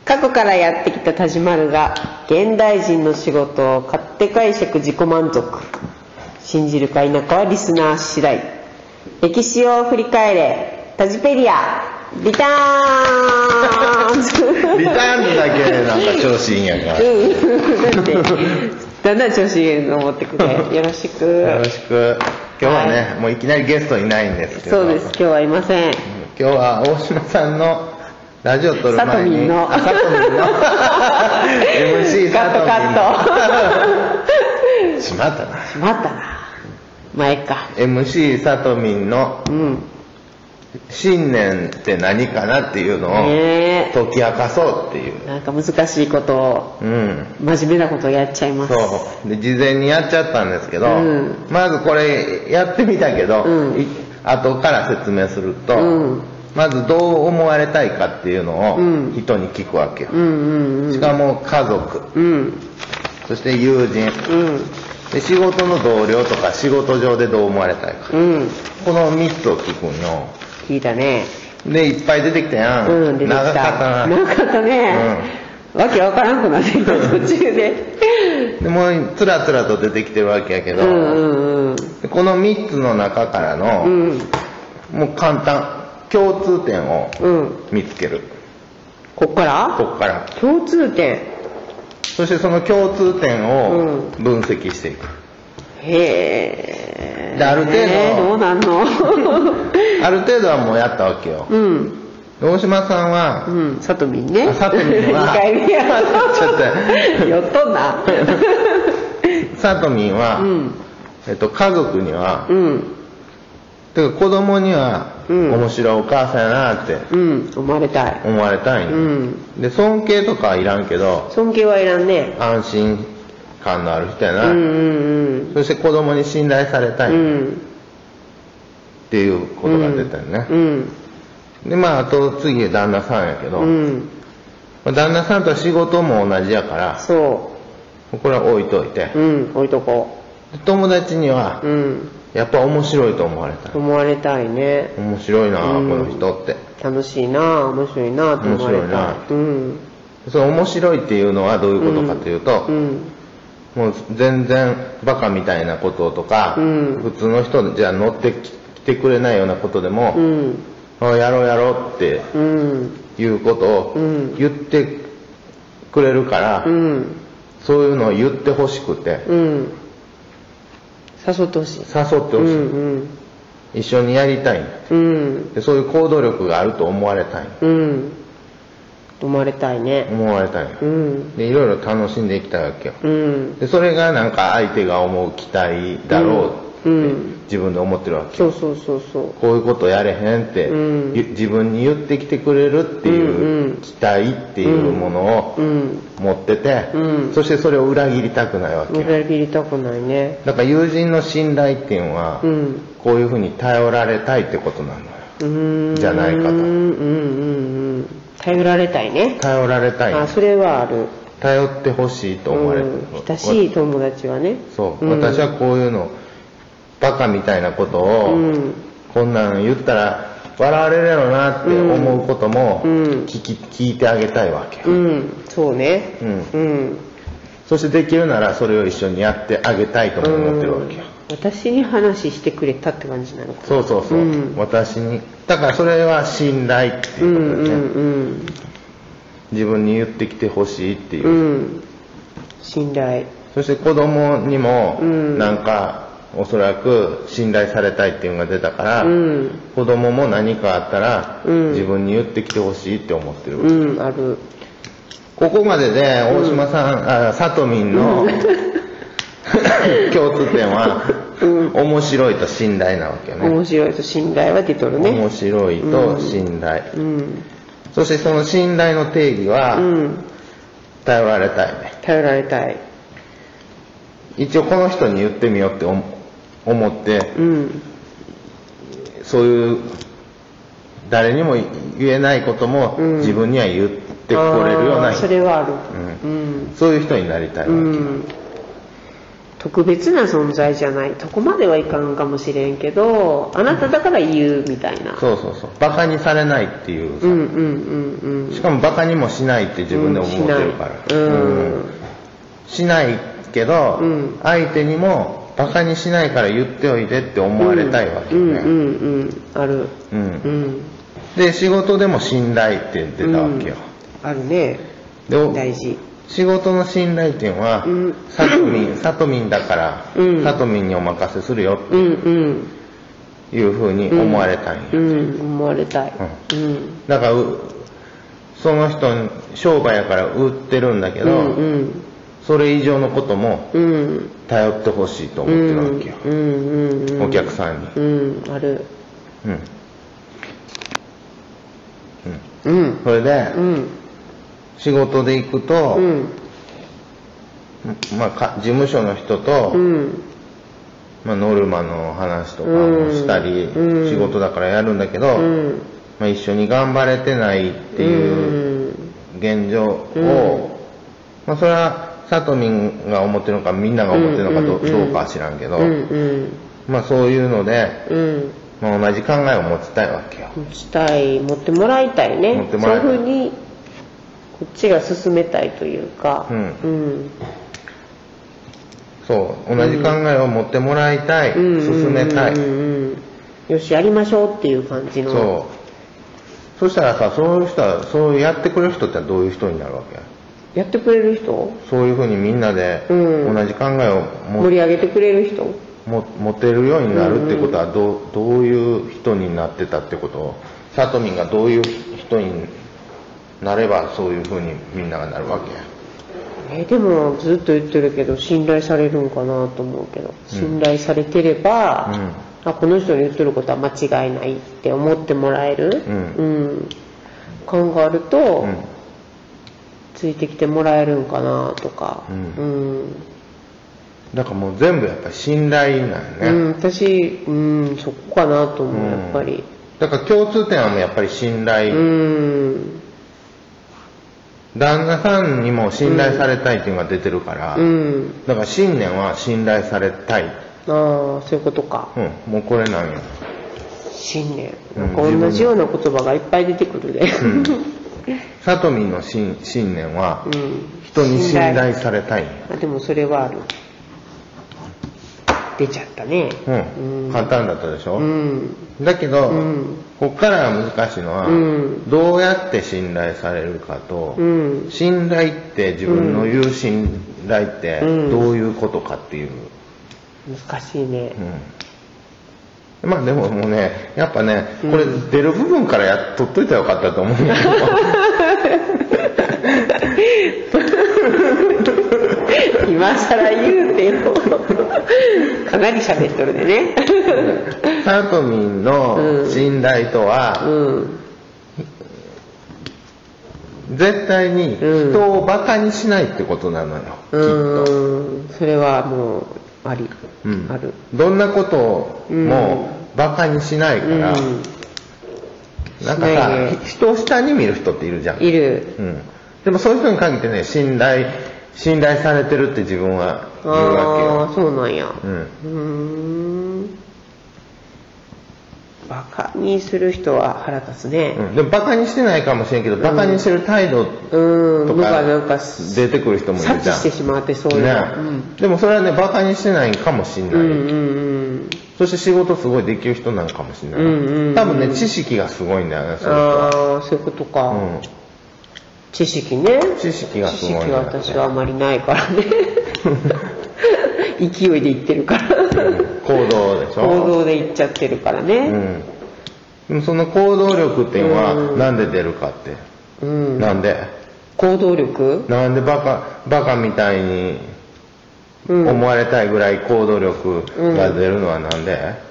過去からやってきた田島るが現代人の仕事を勝手解釈自己満足。信じるか否かはリスナー次第。歴史を振り返れタジペディアリターンズリターンズだけなんか調子いいんやからなんでだんだん調子いいの思ってくれ。よろしくよろしく。今日はね、もういきなりゲストいないんですけど。 そうです、今日はいません。 今日は大島さんのラジオ撮る前にサトミンの MC カットカットしまったな前か MC サトミンの信念って何かなっていうのを解き明かそうっていう、 なんか難しいことを、真面目なことをやっちゃいます。 そうで事前にやっちゃったんですけど、まずこれやってみたけど、後から説明すると、まずどう思われたいかっていうのを人に聞くわけよ。しかも家族、そして友人、で仕事の同僚とか仕事上でどう思われたいか、この3つを聞くんよ。 聞いたね。 でいっぱい出てきたやん。 出てきた。 長かったな。 長かったね。わけわからんくなってきた途中で。 でもうつらつらと出てきてるわけやけど、この3つの中からの、もう簡単共通点を見つける。 こっから共通点。 そしてその共通点を分析していく。 へである程度どうなんのある程度はもうやったわけよ。大島さんは、 サトミンね。 サトミンは 2回目やちょっと寄っとんなサトミンは、家族には、てか子供には、面白いお母さんやなって、 思われたいんで尊敬とかはいらんけど、 尊敬はいらんね。 安心感のある人やな、そして子供に信頼されたい、っていうことが出たよね、であと次旦那さんやけど、旦那さんとは仕事も同じやから、これは置いといて、 置いとこう。友達には、やっぱ面白いと思われたい。 思われたいね。 面白いな、この人って。 楽しいな、面白いなと思われたい。 その面白いっていうのはどういうことかというと、もう全然バカみたいなこととか、普通の人じゃ乗ってきてくれないようなことでも、やろうやろうっていうことを言ってくれるから、そういうのを言ってほしくて、 誘ってほしい。 一緒にやりたい、でそういう行動力があると思われたい、 思われたいね。 でいろいろ楽しんでいきたいわけよ、でそれがなんか相手が思う期待だろうって自分で思ってるわけよ。こういうことやれへんって、自分に言ってきてくれるっていう期待っていうものを持ってて、そしてそれを裏切りたくないわけよ。 裏切りたくないね。 だから友人の信頼っていうのは、こういうふうに頼られたいってことなのよ、じゃないかと。 頼られたいね。 頼られたい。 それはある。 頼ってほしいと思われてる。 親しい友達はね。 私はこういうのバカみたいなことを、こんなの言ったら笑われるやろうなって思うことも聞いてあげたいわけ。 そうね。 そしてできるならそれを一緒にやってあげたいとも思ってるわけよ。 私に話してくれたって感じなのかな。 そう、私に。だからそれは信頼っていうことだね。自分に言ってきてほしいっていう、 信頼。 そして子供にもなんかおそらく信頼されたいっていうのが出たから、子供も何かあったら自分に言ってきてほしいって思ってるわけ。 ある。 ここまでで大島さん、サトミンの共通点は面白いと信頼なわけよね。 面白いと信頼は出とるね。 面白いと信頼、そしてその信頼の定義は、頼られたいね。 頼られたい。 一応この人に言ってみようって思って、そういう誰にも言えないことも自分には言ってこれるような人、 それはある、 そういう人になりたいわけよ。 特別な存在じゃない、そこまではいかんかもしれんけど、あなただから言うみたいな、 そうそうそう、バカにされないっていうさ、しかもバカにもしないって自分で思ってるから、しないけど、相手にもバカにしないから言っておいでって思われたいわけよね。 ある。 で仕事でも信頼って出たわけよ。 あるね。大事。 仕事の信頼っていうのは、さとみんだから、さとみんにお任せするよっていうふうに思われたいんや。 思われたい。 だからその人に商売やから売ってるんだけど、それ以上のことも頼ってほしいと思ってるわけよ、お客さんに。 ある。 それで、仕事で行くと、事務所の人と、ノルマの話とかもしたり、仕事だからやるんだけど、一緒に頑張れてないっていう現状を、それはさとみんが思ってるのかみんなが思ってるのかどうかは知らんけど、そういうので、同じ考えを持ちたいわけよ。 持ってもらいたいね。そういうふうにこっちが進めたいというか、 そう同じ考えを持ってもらいたい、進めたい、 よしやりましょうっていう感じの。 そしたらさ、そういう人はそうやってくれる人ってどういう人になるわけ？ やってくれる人？ そういうふうにみんなで同じ考えを盛り上げてくれる人？ 持てるようになるってことはどういう人になってたってことを、さとみんがどういう人になればそういうふうにみんながなるわけ？ でもずっと言ってるけど信頼されるんかなと思うけど、信頼されてれば、この人に言ってることは間違いないって思ってもらえる、考えると、ついてきてもらえるんかなとか、 だからもう全部やっぱり信頼なんね。 私、そこかなと思う、やっぱり。 だから共通点はもうやっぱり信頼。旦那さんにも信頼されたいっていうのが出てるから、だから信念は信頼されたい。 そういうことか。 もうこれなんよ。 信念。同じような言葉がいっぱい出てくるで。 さとみんの信念は、人に信頼されたい。 でもそれはある。出ちゃったね。 簡単だったでしょ。だけど、こっから難しいのは、どうやって信頼されるかと、信頼って自分の言う信頼ってどういうことかっていう。 難しいね。 でももうね、やっぱね、これ出る部分から取っといたらよかったと思うんだけど。 今更言うてよ。かなり喋っとるでね。 さとみんの信頼とは、絶対に人をバカにしないってことなのよ、きっと。 それはもうある。 どんなこともバカにしないから、なんかさ、人を下に見る人っているじゃん。 いる。 でもそういう人に限ってね、信頼されてるって自分は言うわけよ。 そうなんや。バカにする人は腹立つね。 でもバカにしてないかもしれんけど、バカにしてる態度とか出てくる人もいるじゃん。 察知してしまってそういうの。 でもそれはね、バカにしてないかもしれない。そして仕事すごいできる人なのかもしれない。多分ね、知識がすごいんだよね、そういうことか。知識ね。 知識がすごい。知識は私はあまりないからね。勢いで言ってるから。 行動でしょ。 行動で言っちゃってるからね。 でもその行動力っていうのはなんで出るかって。なんで行動力？ なんでバカみたいに思われたいぐらい行動力が出るのはなんで？